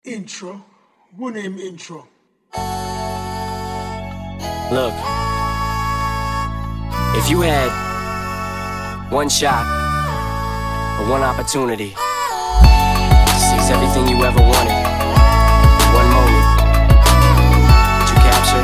Intro. What name intro? Look, if you had one shot or one opportunity to seize everything you ever wanted, one moment, would you capture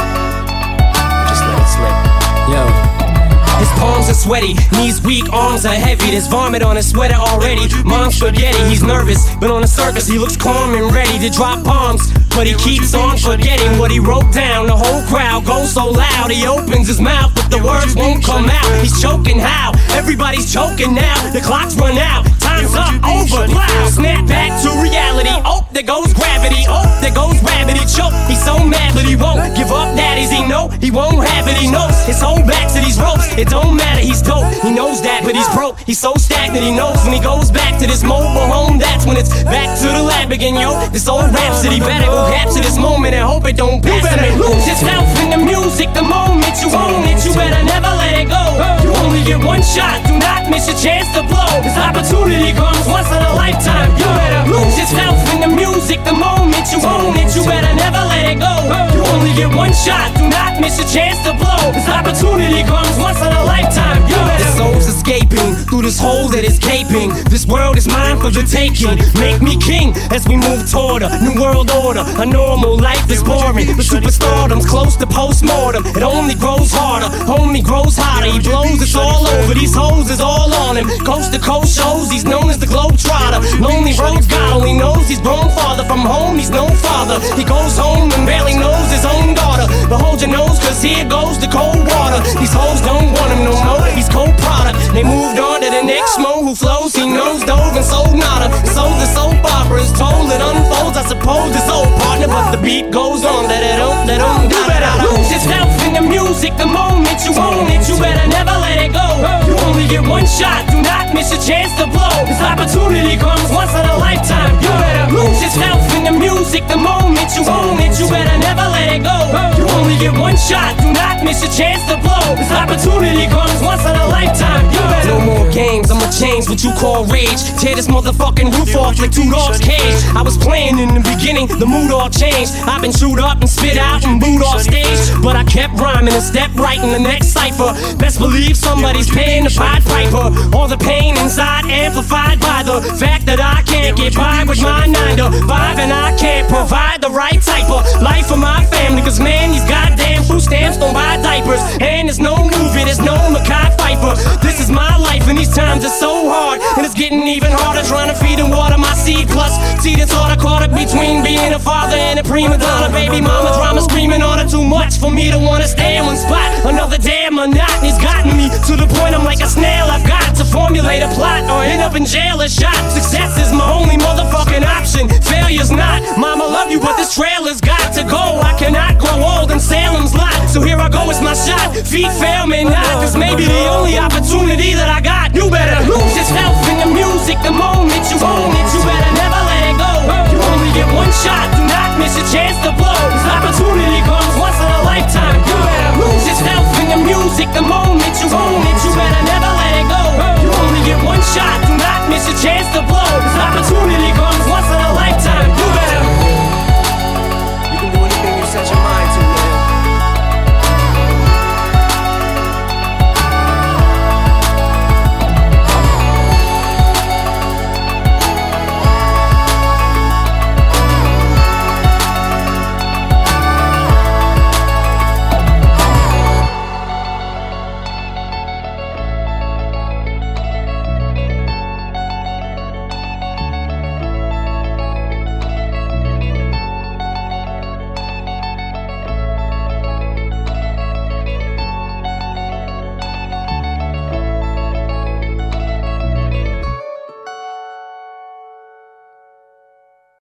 or just let it slip? Yo. His palms are sweaty, knees weak, arms are heavy. There's vomit on his sweater already. Mom's spaghetti, he's nervous, but on the surface he looks calm and ready to drop bombs. But he keeps on forgetting what he wrote down. The whole crowd goes so loud, he opens his mouth, but the words won't come out. He's choking how? Everybody's choking now. The clock's run out, time's up, over, plow. Snap back to reality, oh, there goes gravity. Oh, there goes rabbit, he choke. He's so mad but he won't give up, daddies, he know he won't have it, he knows his whole back to these ropes. It don't matter, he's dope, he knows that, but he's broke. He's so stagnant, he knows when he goes back to this mobile home, that's when it's back to the lab again, yo. This old rhapsody better go capture this moment and hope it don't pass. You better lose yourself in the music the moment you own it. You better never let it go. You only get one shot, do not miss your chance to blow. This opportunity comes once in a lifetime. You better lose yourself in the music the moment you own it. You better never let it go. You only get one shot, do not miss your chance to blow. This opportunity comes once in a lifetime. You better. The soul's escaping through this hole that is gaping. This world is mine for the taking. Make me king as we move toward a new world order. A normal life is boring, but superstardom's close to postmortem. It only grows harder, only grows hotter. He blows, it's all over, these hoes is all on him. Coast to coast shows, he's known as the Globetrotter. Lonely roads, God only knows he's grown farther from home, he's no father. He goes home and barely knows his own daughter. But hold your nose, cause here goes the cold water. These hoes don't want him no more, he's cold product. They moved on to the next mo who flows, he knows dove and sold nada. So the soap opera is told, it unfolds, I suppose it's old partner, but the beat goes on. Let it on, let on. You better lose yourself in the music the moment you own it. You better never let it go. You only get one shot, do not miss your chance to blow. This opportunity comes once in a lifetime. You better lose yourself in the music the moment you own it. You better never let it go. You only get one shot, do not miss your chance to blow. This opportunity comes once in a lifetime. You better. No more games, I'ma change what you call rage. Tear this motherfucking roof off like two dogs' cage. I was playing in the beginning, the mood all changed. I've been chewed up and spit out and booed off stage, but I kept rhyming and stepped right in the next cipher. Best believe somebody's paying the Pied Piper. All the pain inside amplified by the fact that I can't get by with my 9 to 5, and I can't provide the right type of life for my family. Cause man, these goddamn food stamps don't buy diapers, and there's no movie, there's no Mackay Pfeiffer. This is my life and these times are so hard, and it's getting even harder trying to feed and water my seed. Plus, see this order caught up between being a father and a prima donna. Baby mama drama screaming order too much for me to wanna stay in one spot. Another damn monotony's gotten me to the point I'm like a snail. I've got to formulate a plot or end up in jail or shot. Success is my only motherfucking option, failure's not. Mama love you, but this trailer's got to go. I cannot grow old in Salem's lot, so here I go, it's my shot. Feet fail me not, this may be the only opportunity that I got. You better lose yourself in the music the moment you own it. You better never let it go. You only get one shot, do not miss your chance to blow. This opportunity comes once in a lifetime. You better lose yourself in the music the moment you own it. You better never let it go. You only get one shot, do not miss your chance to blow. This opportunity comes once in